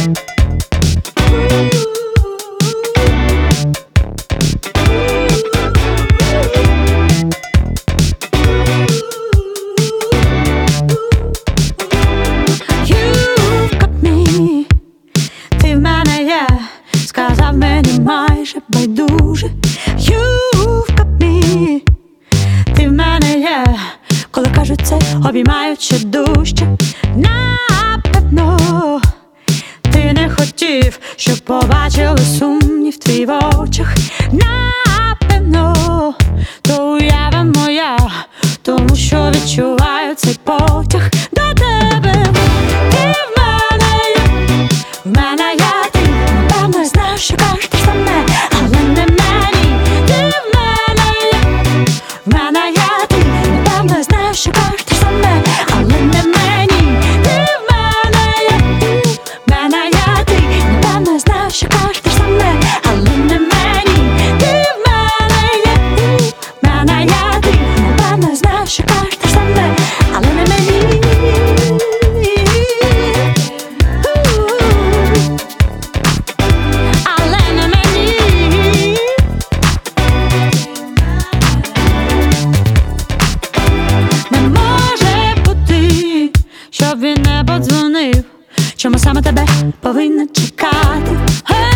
Сказав мені майже байдуже. You've got me. Ти в мене є. Коли кажуть це, обіймаючи дужче. Напевно, ти не хотів, щоб побачили сумнів твій в очах. Напевно, то уява моя, тому що відчуваю цей потяг до тебе. Ти в мене є, в мене є. Напевно, знаю, що кажеш те саме, але не мені. Ти в мене є, в мене є ти. Напевно, знаю, що кажеш те саме, але не мені. Ти в мене є, в мене є ти. Напевно, знаю, що кажеш те саме, але не мені. Ти в мене є, в мене є ти. Напевно, знаю, що кажеш те саме, але не мені. Щоб він не подзвонив, чому саме тебе повинна чекати?